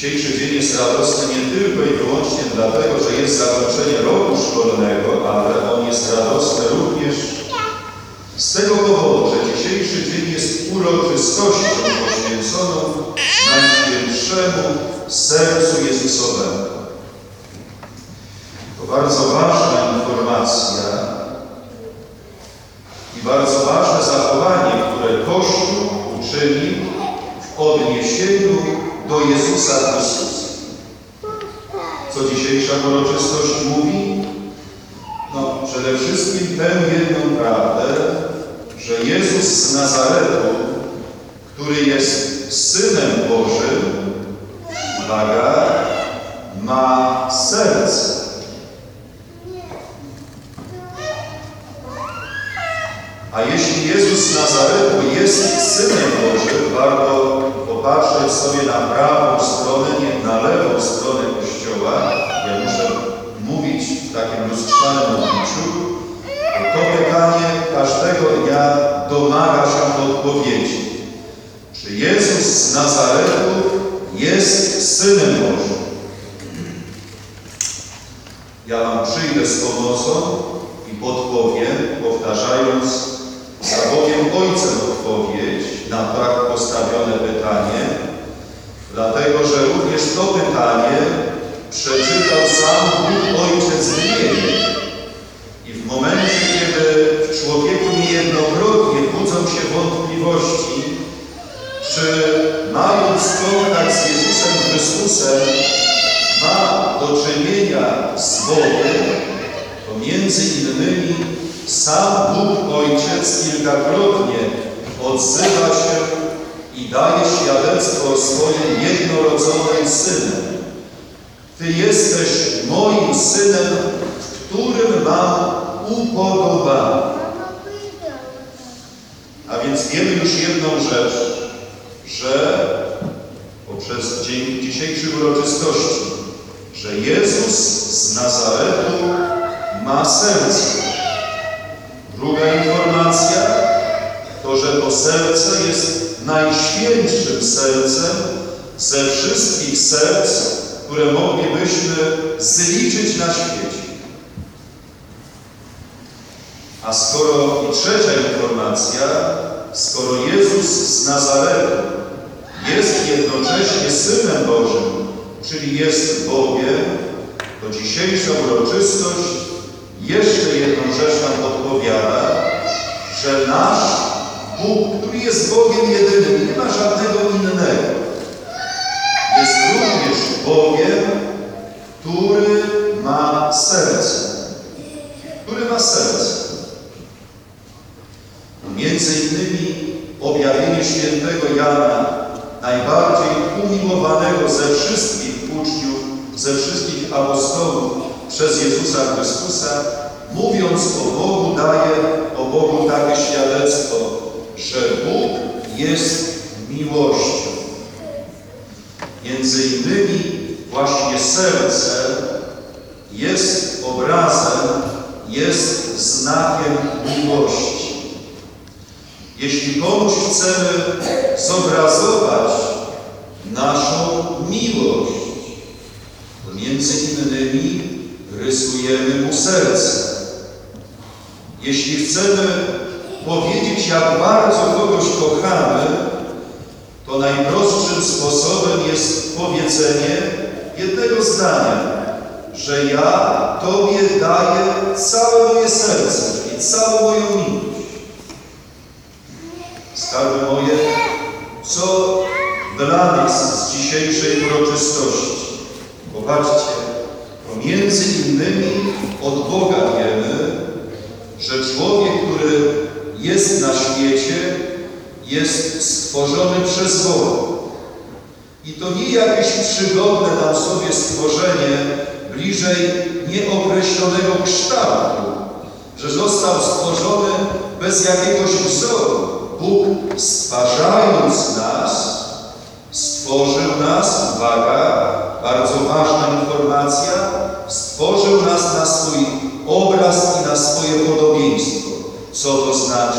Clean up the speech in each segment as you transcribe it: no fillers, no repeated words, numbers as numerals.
Dzisiejszy dzień jest radosny nie tylko i wyłącznie dlatego, że jest zakończenie roku szkolnego, ale on jest radosny również z tego powodu, że dzisiejszy dzień jest uroczystością poświęconą Najświętszemu Sercu Jezusowemu. To bardzo ważna informacja i bardzo ważne zachowanie, które Kościół uczynił w odniesieniu do Jezusa Chrystusa. Co dzisiejsza uroczystość mówi? No, przede wszystkim tę jedną prawdę, że Jezus z Nazaretu, który jest Synem Bożym, uwaga, ma serce. A jeśli Jezus z Nazaretu jest Synem Bożym, warto popatrzeć sobie na prawą stronę, nie na lewą stronę Kościoła. Ja muszę mówić w takim lustrzanym obliczu. To pytanie każdego dnia domaga się odpowiedzi. Czy Jezus z Nazaretu jest Synem Bożym? Ja Wam przyjdę z pomocą i podpowiem, powtarzając za Bogiem Ojcem odpowiedź na tak postawione pytanie, dlatego że również to pytanie przeczytał sam Bóg Ojciec w niebie. I w momencie, kiedy w człowieku niejednokrotnie budzą się wątpliwości, czy mając kontakt z Jezusem Chrystusem ma do czynienia z Bogiem, to między innymi sam Bóg Ojciec kilkakrotnie odzywa się i daje świadectwo o swoim jednorodzonym Synem. Ty jesteś moim Synem, w którym mam upodobanie. A więc wiemy już jedną rzecz, że poprzez dzień dzisiejszej uroczystości, że Jezus z Nazaretu ma serce. Druga informacja to, że to serce jest najświętszym sercem ze wszystkich serc, które moglibyśmy zliczyć na świecie. A skoro i trzecia informacja, skoro Jezus z Nazaretu jest jednocześnie Synem Bożym, czyli jest Bogiem, to dzisiejsza uroczystość jeszcze jedną rzecz nam odpowiada, że nasz Bóg, który jest Bogiem jedynym, nie ma żadnego innego, jest również Bogiem, który ma serce. Który ma serce. Między innymi objawienie świętego Jana, najbardziej umiłowanego ze wszystkich uczniów, ze wszystkich apostołów przez Jezusa Chrystusa, mówiąc o Bogu, daje o Bogu takie świadectwo, że Bóg jest miłością. Między innymi właśnie serce jest obrazem, jest znakiem miłości. Jeśli komuś chcemy zobrazować naszą miłość, to między innymi rysujemy mu serce. Jeśli chcemy powiedzieć, jak bardzo kogoś kochamy, to najprostszym sposobem jest powiedzenie jednego zdania, że ja Tobie daję całe moje serce i całą moją miłość. Skarby moje, co dla nas z dzisiejszej uroczystości? Popatrzcie, pomiędzy innymi od Boga wiemy, że człowiek, który jest na świecie, jest stworzony przez Boga. I to nie jakieś przygodne nam sobie stworzenie bliżej nieokreślonego kształtu, że został stworzony bez jakiegoś wzoru. Bóg, stwarzając nas, stworzył nas, uwaga, bardzo ważna informacja, stworzył nas na swój obraz i na swoje podobieństwo. Co to znaczy?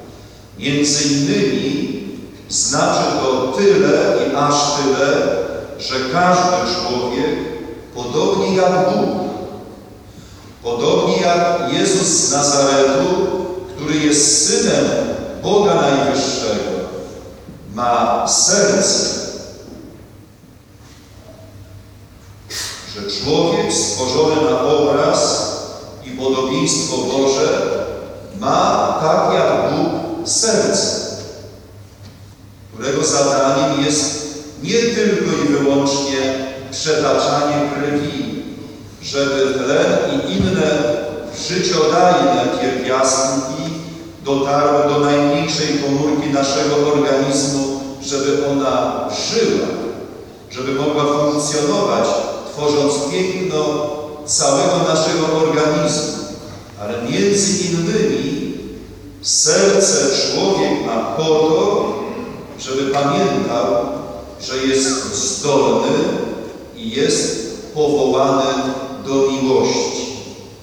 Między innymi znaczy to tyle i aż tyle, że każdy człowiek, podobnie jak Bóg, podobnie jak Jezus z Nazaretu, który jest Synem Boga Najwyższego, ma serce, że człowiek stworzony na obraz i podobieństwo Boże ma, tak jak Bóg, serce, którego zadaniem jest nie tylko i wyłącznie przetaczanie krwi, żeby tlen i inne życiodajne pierwiastki dotarły do najmniejszej komórki naszego organizmu, żeby ona żyła, żeby mogła funkcjonować, tworząc piękno całego naszego organizmu. Ale między innymi serce człowiek ma po to, żeby pamiętał, że jest zdolny i jest powołany do miłości.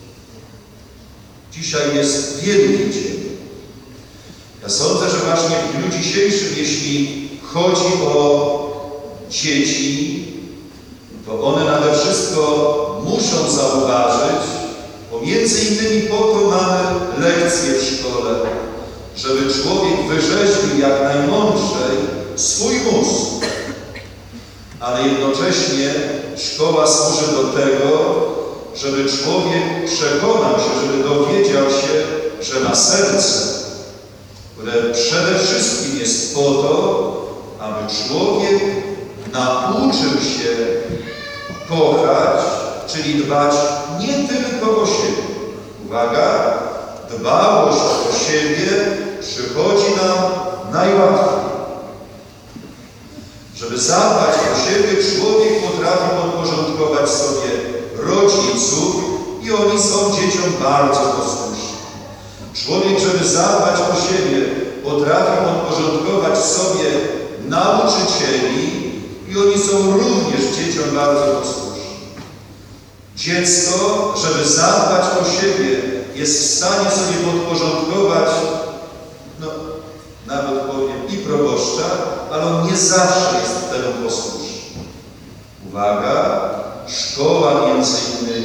Dzisiaj jest wielki dzień. Ja sądzę, że właśnie w dniu dzisiejszym, jeśli chodzi o dzieci, to one nade wszystko muszą zauważyć, bo między innymi po to mamy lekcje w szkole, żeby człowiek wyrzeźbił jak najmądrzej swój mózg. Ale jednocześnie szkoła służy do tego, żeby człowiek przekonał się, żeby dowiedział się, że ma serce, które przede wszystkim jest po to, aby człowiek nauczył się kochać, czyli dbać nie tylko o siebie. Uwaga, dbałość o siebie przychodzi nam najłatwiej. Żeby zadbać o siebie, człowiek potrafi podporządkować sobie rodziców i oni są dzieciom bardzo posłuszni. Człowiek, żeby zadbać o siebie, potrafi podporządkować sobie nauczycieli i oni są również dzieciom bardzo posłuszni. Dziecko, żeby zadbać o siebie, jest w stanie sobie podporządkować, nawet powiem, i proboszcza, ale on nie zawsze jest temu posłuszny. Uwaga, szkoła między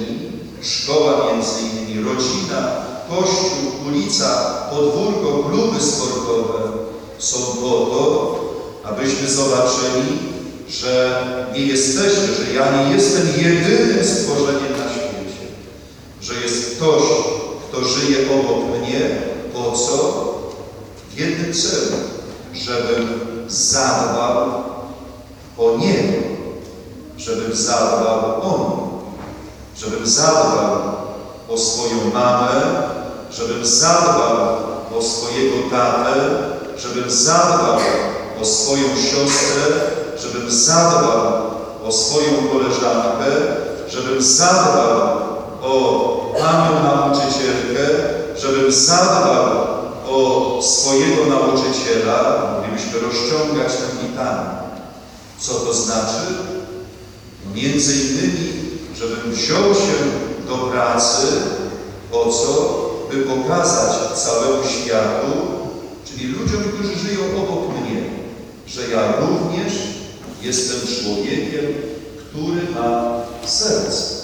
innymi, rodzina, kościół, ulica, podwórko, kluby sportowe są po to, abyśmy zobaczyli, że nie jesteśmy, że ja nie jestem jedynym stworzeniem na świecie, że jest ktoś, kto żyje obok mnie, po co? W jednym celu, żebym zadbał o niego, żebym zadbał o mnie, żebym zadbał o swoją mamę, żebym zadbał o swojego tatę, żebym zadbał o swoją siostrę, żebym zadbał o swoją koleżankę, żebym zadbał o panią nauczycielkę, żebym zadbał o swojego nauczyciela, moglibyśmy rozciągać ten litanię. Co to znaczy? Między innymi, żebym wziął się do pracy, po co? By pokazać całemu światu, czyli ludziom, którzy żyją obok mnie, że ja również jestem człowiekiem, który ma serce.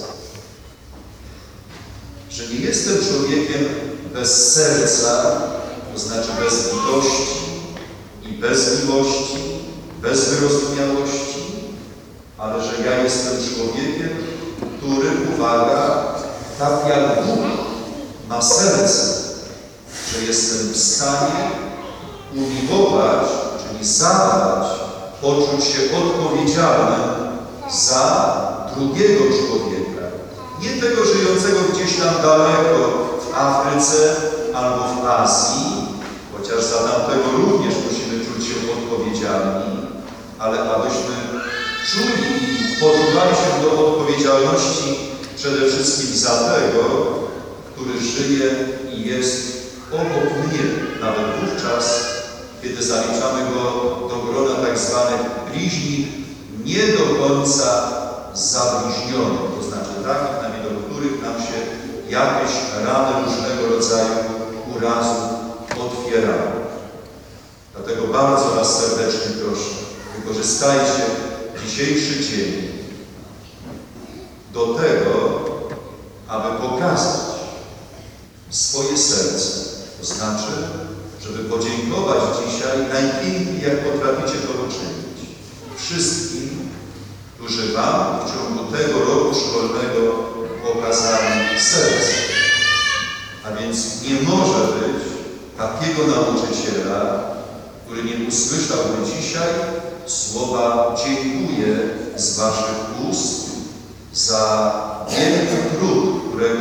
Że nie jestem człowiekiem bez serca, to znaczy bez litości i bez miłości, bez wyrozumiałości, ale że ja jestem człowiekiem, który, uwaga, tak jak Bóg ma serce, że jestem w stanie umiłować, czyli zadbać, poczuć się odpowiedzialnym za drugiego człowieka. Nie tego żyjącego gdzieś tam daleko w Afryce albo w Azji, chociaż za tamtego również musimy czuć się odpowiedzialni, ale abyśmy czuli i poczuwali się do odpowiedzialności przede wszystkim za tego, który żyje i jest obok mnie, nawet wówczas, kiedy zaliczamy go do grona tak zwanych bliźnich, nie do końca zabliźnionych, to znaczy takich, na widok których nam się jakieś rany różnego rodzaju urazów otwierały. Dlatego bardzo Was serdecznie proszę, wykorzystajcie dzisiejszy dzień do tego, aby pokazać swoje serce. To znaczy, żeby podziękować dzisiaj najpiękniej, jak potraficie to uczynić. Wszystkim, którzy Wam w ciągu tego roku szkolnego pokazali serce. A więc nie może być takiego nauczyciela, który nie usłyszałby dzisiaj słowa dziękuję z Waszych ust za wielki trud, który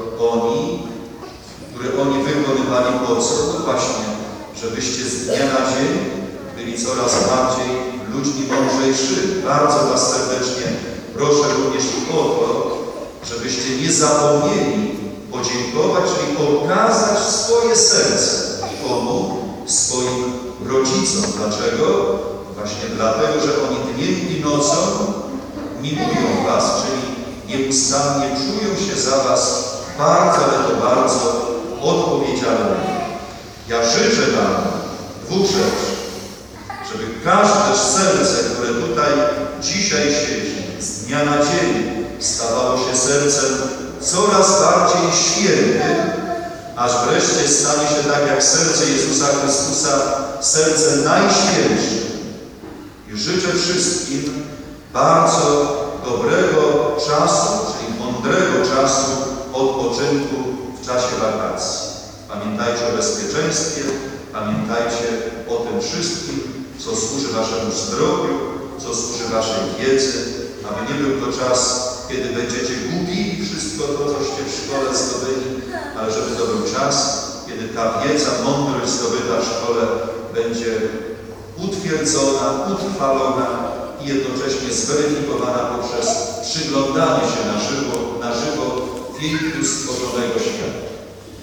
oni wykonywali po co? No właśnie, żebyście z dnia na dzień byli coraz bardziej ludźmi mądrzejszymi. Bardzo Was serdecznie proszę również o to, żebyście nie zapomnieli podziękować, czyli pokazać swoje serce. Komu? Swoim rodzicom. Dlaczego? Właśnie dlatego, że oni dniem i nocą miłują Was, czyli nieustannie czują się za Was bardzo, ale to bardzo odpowiedzialni. Ja życzę Wam dwóch rzeczy. Żeby każde serce, które tutaj dzisiaj siedzi, z dnia na dzień stawało się sercem coraz bardziej świętym, aż wreszcie stanie się tak jak serce Jezusa Chrystusa, serce najświętsze. I życzę wszystkim bardzo dobrego czasu, czyli mądrego czasu odpoczynku w czasie wakacji. Pamiętajcie o bezpieczeństwie, pamiętajcie o tym wszystkim, co służy Waszemu zdrowiu, co służy Waszej wiedzy, aby nie był to czas, kiedy będziecie gubili wszystko to, coście w szkole zdobyli, ale żeby to był czas, kiedy ta wiedza, mądrość zdobyta w szkole będzie utwierdzona, utrwalona i jednocześnie zweryfikowana poprzez przyglądanie się na żywo pięknu stworzonego świata.